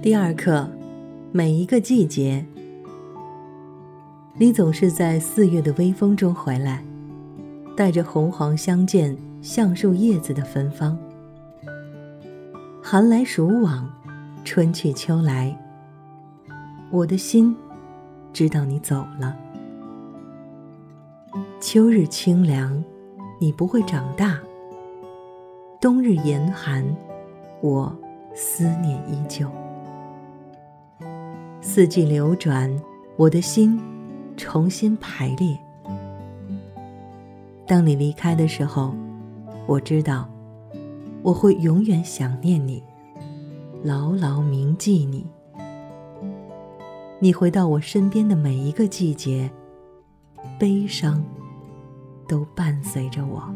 第二课，每一个季节。你总是在4月的微风中回来，带着红黄相间橡树叶子的芬芳。寒来暑往，春去秋来，我的心知道你走了。秋日清凉，你不会长大；冬日严寒，我思念依旧。四季流转，我的心重新排列。当你离开的时候，我知道我会永远想念你，牢牢铭记你。你回到我身边的每一个季节，悲伤都伴随着我。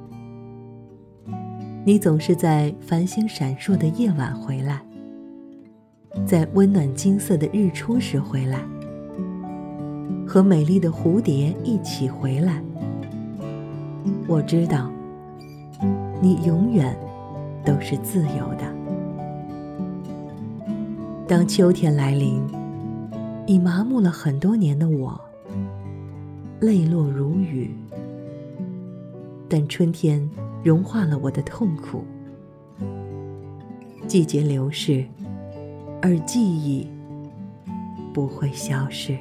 你总是在繁星闪烁的夜晚回来，在温暖金色的日出时回来，和美丽的蝴蝶一起回来。我知道，你永远都是自由的。当秋天来临，已麻木了很多年的我，泪落如雨。但春天融化了我的痛苦。季节流逝，而记忆不会消失。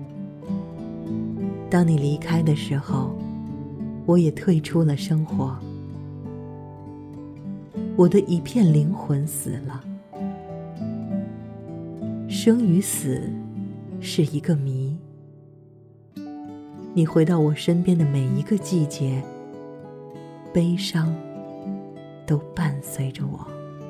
当你离开的时候，我也退出了生活。我的一片灵魂死了。生与死是一个谜。你回到我身边的每一个季节，悲伤都伴随着我。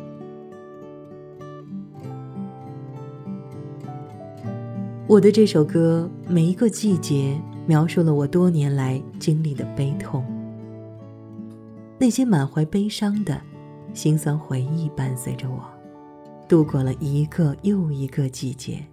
我的这首歌每一个季节描述了我多年来经历的悲痛，那些满怀悲伤的辛酸回忆伴随着我，度过了一个又一个季节。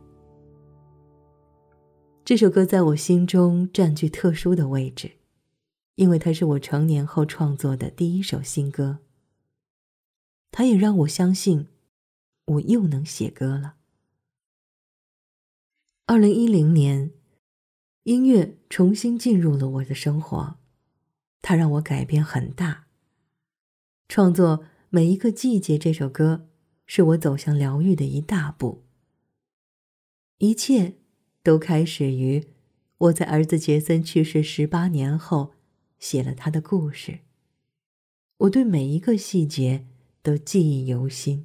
这首歌在我心中占据特殊的位置，因为它是我成年后创作的第一首新歌。它也让我相信，我又能写歌了。2010年，音乐重新进入了我的生活，它让我改变很大。创作《每一个季节》这首歌，是我走向疗愈的一大步。一切都开始于我在儿子杰森去世18年后，写了他的故事。我对每一个细节都记忆犹新。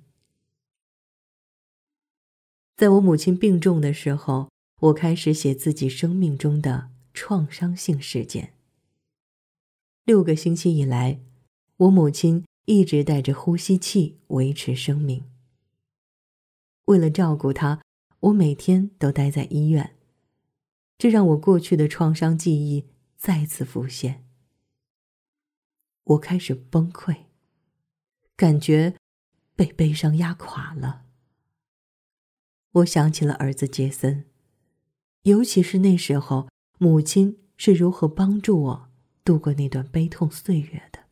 在我母亲病重的时候，我开始写自己生命中的创伤性事件。6个星期以来，我母亲一直带着呼吸器维持生命。为了照顾她，我每天都待在医院，这让我过去的创伤记忆再次浮现。我开始崩溃，感觉被悲伤压垮了。我想起了儿子杰森，尤其是那时候母亲是如何帮助我度过那段悲痛岁月的。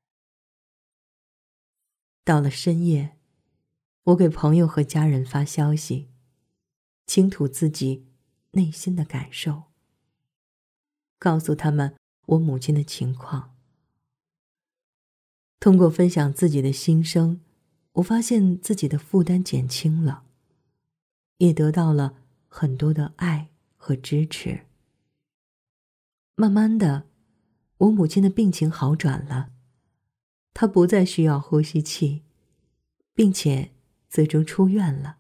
到了深夜，我给朋友和家人发消息，倾吐自己内心的感受，告诉他们我母亲的情况。通过分享自己的心声，我发现自己的负担减轻了，也得到了很多的爱和支持。慢慢的，我母亲的病情好转了，她不再需要呼吸器，并且最终出院了。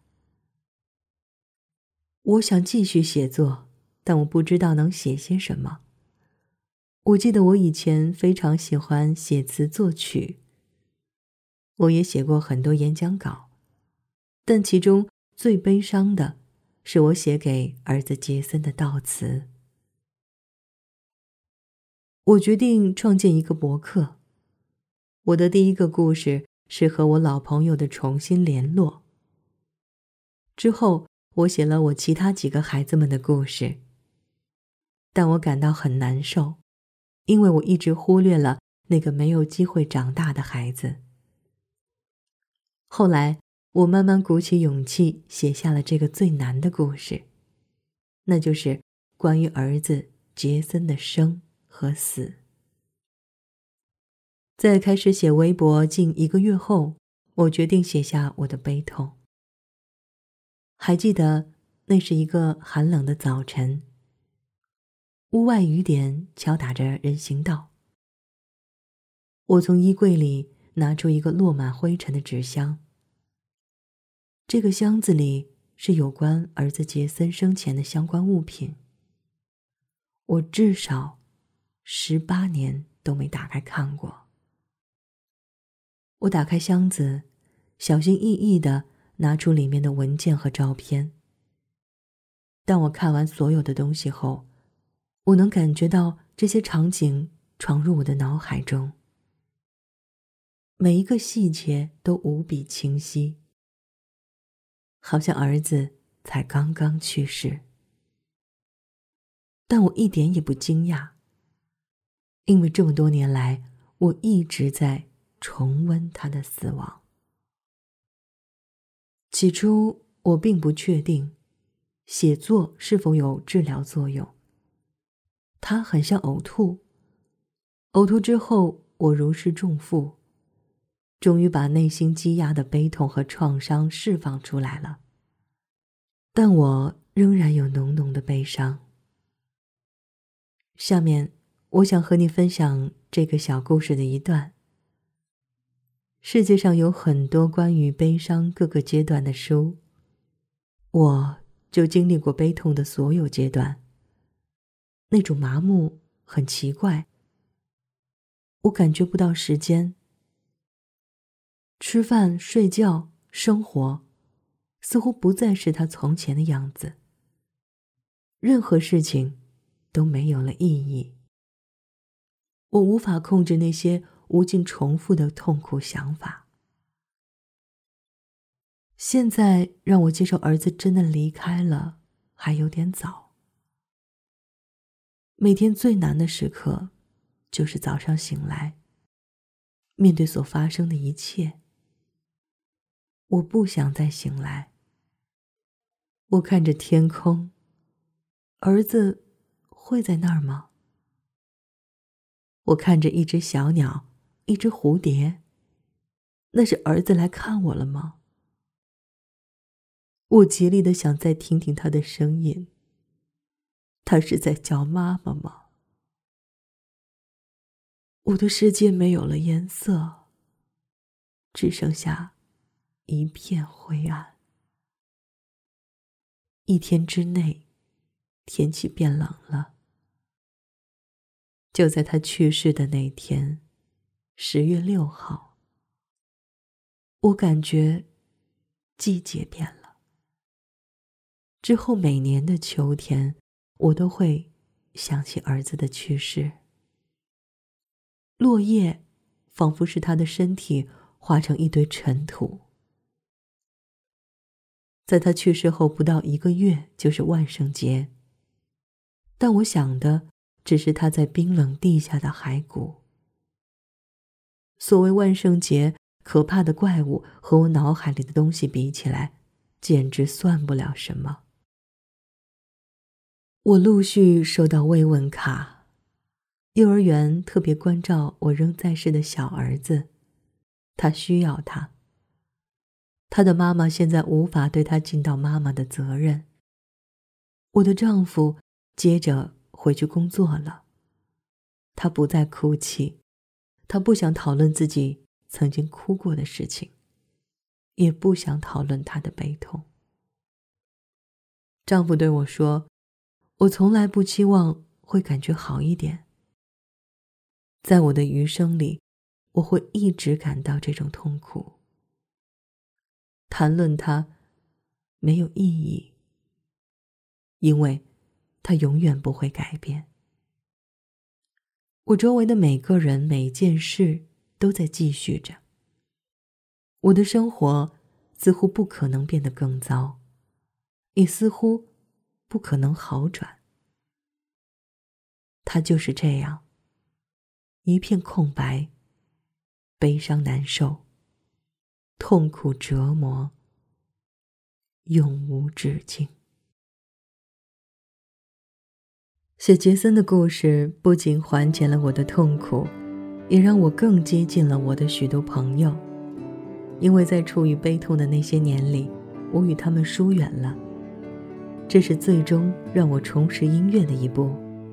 我想继续写作，但我不知道能写些什么。我记得我以前非常喜欢写词作曲，我也写过很多演讲稿，但其中最悲伤的是我写给儿子杰森的悼词。我决定创建一个博客。我的第一个故事是和我老朋友的重新联络。之后，我写了我其他几个孩子们的故事。但我感到很难受，因为我一直忽略了那个没有机会长大的孩子。后来， 我慢慢鼓起勇气写下了这个最难的故事，那就是关于儿子杰森的生和死。在开始写微博近1个月后，我决定写下我的悲痛。还记得那是一个寒冷的早晨，屋外雨点敲打着人行道。我从衣柜里拿出一个落满灰尘的纸箱，这个箱子里是有关儿子杰森生前的相关物品。我至少18年都没打开看过。我打开箱子，小心翼翼地拿出里面的文件和照片。当我看完所有的东西后，我能感觉到这些场景闯入我的脑海中，每一个细节都无比清晰，好像儿子才刚刚去世。但我一点也不惊讶，因为这么多年来，我一直在重温他的死亡。起初，我并不确定写作是否有治疗作用。他很像呕吐，呕吐之后，我如释重负，终于把内心积压的悲痛和创伤释放出来了。但我仍然有浓浓的悲伤。下面，我想和你分享这个小故事的一段。世界上有很多关于悲伤各个阶段的书，我就经历过悲痛的所有阶段。那种麻木很奇怪，我感觉不到时间。吃饭、睡觉、生活，似乎不再是他从前的样子。任何事情都没有了意义。我无法控制那些无尽重复的痛苦想法。现在让我接受儿子真的离开了，还有点早。每天最难的时刻，就是早上醒来，面对所发生的一切。我不想再醒来。我看着天空，儿子会在那儿吗？我看着一只小鸟，一只蝴蝶，那是儿子来看我了吗？我极力地想再听听他的声音，他是在叫妈妈吗？我的世界没有了颜色，只剩下一片灰暗。1天之内，天气变冷了。就在他去世的那天，10月6号，我感觉季节变了。之后每年的秋天，我都会想起儿子的去世。落叶仿佛是他的身体化成一堆尘土。在他去世后不到1个月就是万圣节，但我想的只是他在冰冷地下的骸骨。所谓万圣节，可怕的怪物和我脑海里的东西比起来，简直算不了什么。我陆续收到慰问卡，幼儿园特别关照我仍在世的小儿子，他需要他。他的妈妈现在无法对他尽到妈妈的责任。我的丈夫接着回去工作了，他不再哭泣，他不想讨论自己曾经哭过的事情，也不想讨论他的悲痛。丈夫对我说，我从来不期望会感觉好一点。在我的余生里，我会一直感到这种痛苦。谈论它没有意义，因为它永远不会改变。我周围的每个人、每件事都在继续着。我的生活似乎不可能变得更糟，也似乎不可能好转。它就是这样，一片空白，悲伤难受，痛苦折磨， 永无止境。写杰森的故事不仅缓解了我的痛苦，也让我更接近了我的许多朋友。因为在处于悲痛的那些年里，我与他们疏远了，这是最终让我重拾音乐的一步。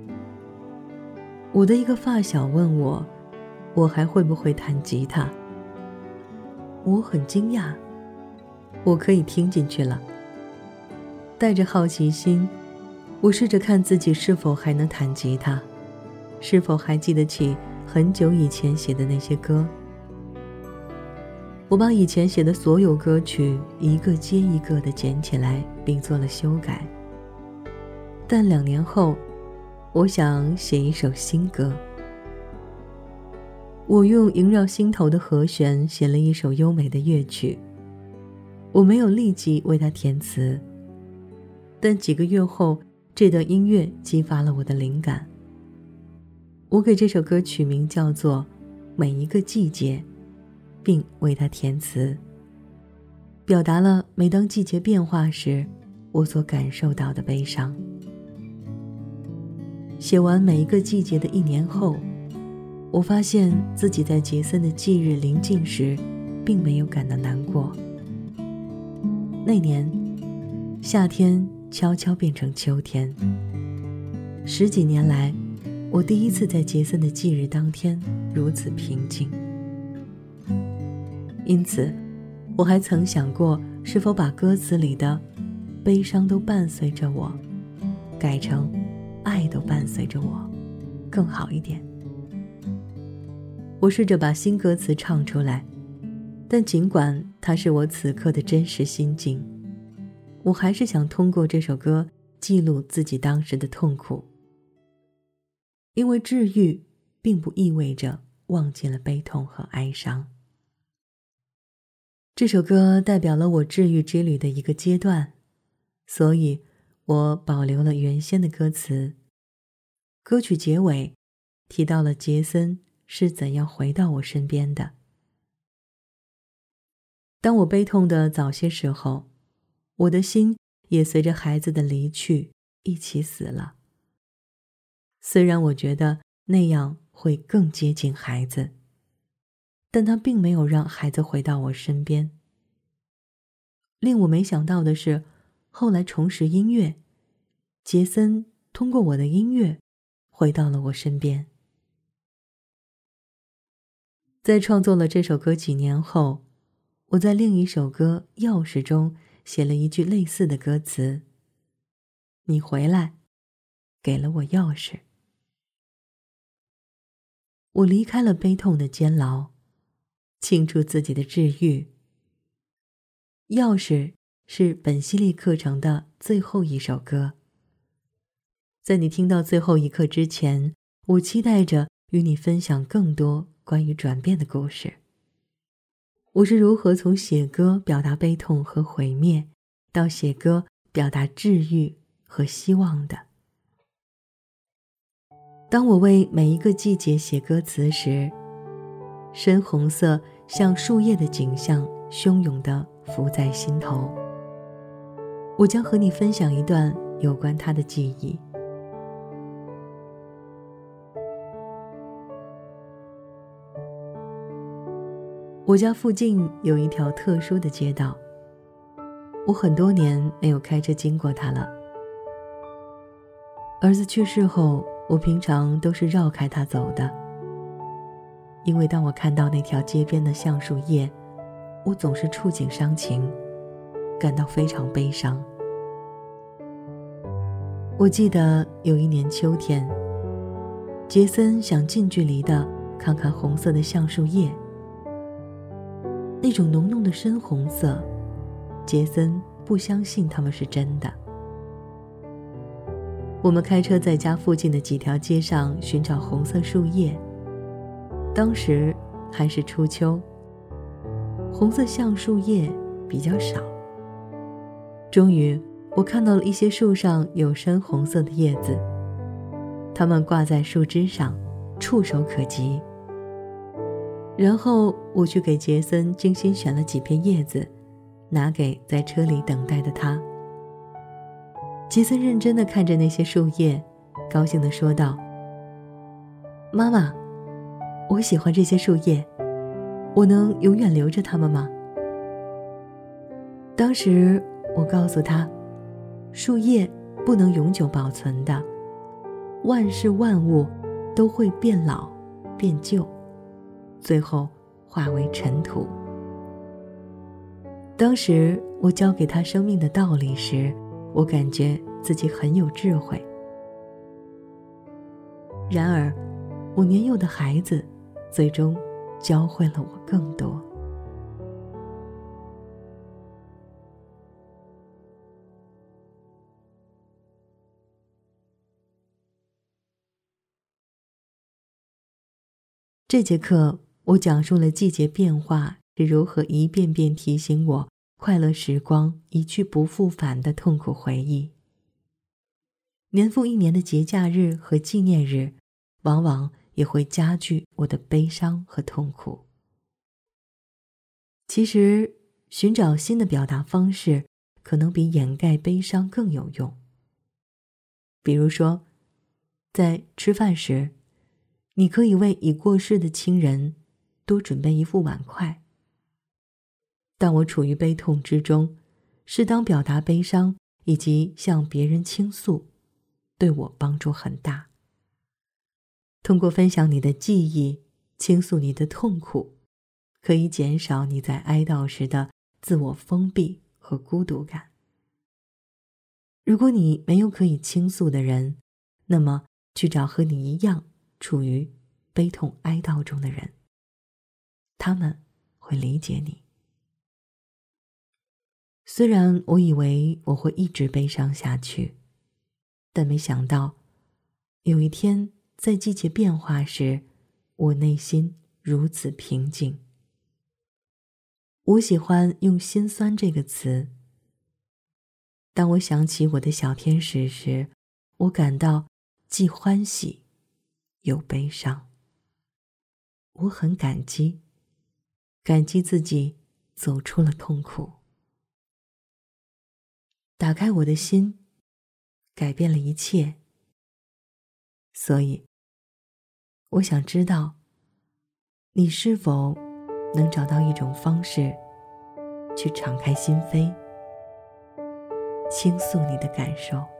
我的一个发小问我还会不会弹吉他。我很惊讶，我可以听进去了。带着好奇心，我试着看自己是否还能弹吉他，是否还记得起很久以前写的那些歌。我把以前写的所有歌曲一个接一个地捡起来，并做了修改。但2年后，我想写一首新歌。我用萦绕心头的和弦写了一首优美的乐曲。我没有立即为它填词，但几个月后，这段音乐激发了我的灵感。我给这首歌取名叫做《每一个季节》，并为它填词，表达了每当季节变化时我所感受到的悲伤。写完每一个季节的1年后，我发现自己在杰森的忌日临近时并没有感到难过。那年夏天悄悄变成秋天，10几年来，我第一次在杰森的忌日当天如此平静。因此我还曾想过是否把歌词里的悲伤都伴随着我改成爱都伴随着我更好一点。我试着把新歌词唱出来，但尽管它是我此刻的真实心境，我还是想通过这首歌记录自己当时的痛苦。因为治愈并不意味着忘记了悲痛和哀伤。这首歌代表了我治愈之旅的一个阶段，所以我保留了原先的歌词。歌曲结尾提到了杰森是怎样回到我身边的。当我悲痛的早些时候，我的心也随着孩子的离去一起死了。虽然我觉得那样会更接近孩子，但他并没有让孩子回到我身边。令我没想到的是，后来重拾音乐，杰森通过我的音乐回到了我身边。在创作了这首歌几年后，我在另一首歌《钥匙》中写了一句类似的歌词：你回来，给了我钥匙。我离开了悲痛的监牢，庆祝自己的治愈。钥匙是本系列课程的最后一首歌。在你听到最后一刻之前，我期待着与你分享更多关于转变的故事。我是如何从写歌表达悲痛和毁灭，到写歌表达治愈和希望的。当我为每一个季节写歌词时，深红色像树叶的景象汹涌地浮在心头。我将和你分享一段有关它的记忆。我家附近有一条特殊的街道，我很多年没有开车经过它了。儿子去世后，我平常都是绕开它走的，因为当我看到那条街边的橡树叶，我总是触景伤情，感到非常悲伤。我记得有一年秋天，杰森想近距离地看看红色的橡树叶，那种浓浓的深红色，杰森不相信它们是真的。我们开车在家附近的几条街上寻找红色树叶，当时还是初秋，红色橡树叶比较少。终于我看到了一些树上有深红色的叶子，它们挂在树枝上，触手可及。然后我去给杰森精心选了几片叶子， 拿给在车里等待的他。杰森认真地看着那些树叶，高兴地说道：妈妈，我喜欢这些树叶，我能永远留着它们吗？当时我告诉他，树叶不能永久保存的，万事万物都会变老变旧，最后化为尘土。当时我教给他生命的道理时，我感觉自己很有智慧。然而我年幼的孩子最终教会了我更多。这节课我讲述了季节变化是如何一遍遍提醒我快乐时光一去不复返的痛苦回忆。年复一年的节假日和纪念日，往往也会加剧我的悲伤和痛苦。其实，寻找新的表达方式，可能比掩盖悲伤更有用。比如说，在吃饭时，你可以为已过世的亲人多准备一副碗筷。当我处于悲痛之中，适当表达悲伤以及向别人倾诉，对我帮助很大。通过分享你的记忆，倾诉你的痛苦，可以减少你在哀悼时的自我封闭和孤独感。如果你没有可以倾诉的人，那么去找和你一样处于悲痛哀悼中的人，他们会理解你。虽然我以为我会一直悲伤下去，但没想到有一天在季节变化时，我内心如此平静。我喜欢用心酸这个词。当我想起我的小天使时，我感到既欢喜又悲伤。我很感激自己走出了痛苦，打开我的心，改变了一切。所以，我想知道，你是否能找到一种方式，去敞开心扉，倾诉你的感受。